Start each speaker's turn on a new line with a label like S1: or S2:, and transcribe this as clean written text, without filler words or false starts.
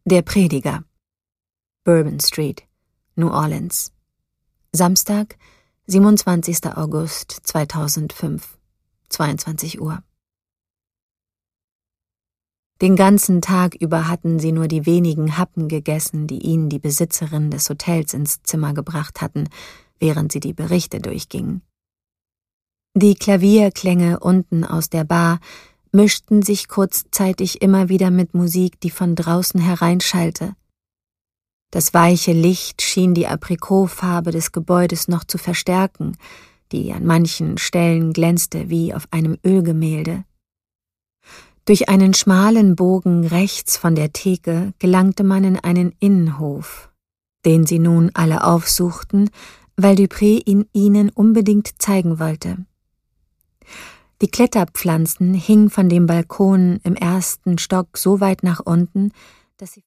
S1: Der Prediger. Bourbon Street, New Orleans. Samstag, 27. August 2005, 22 Uhr. Den ganzen Tag über hatten sie nur die wenigen Happen gegessen, die ihnen die Besitzerin des Hotels ins Zimmer gebracht hatten, während sie die Berichte durchgingen. Die Klavierklänge unten aus der Bar mischten sich kurzzeitig immer wieder mit Musik, die von draußen hereinschallte. Das weiche Licht schien die Aprikotfarbe des Gebäudes noch zu verstärken, die an manchen Stellen glänzte wie auf einem Ölgemälde. Durch einen schmalen Bogen rechts von der Theke gelangte man in einen Innenhof, den sie nun alle aufsuchten, weil Dupré ihn ihnen unbedingt zeigen wollte. Die Kletterpflanzen hingen von dem Balkon im ersten Stock so weit nach unten, dass sie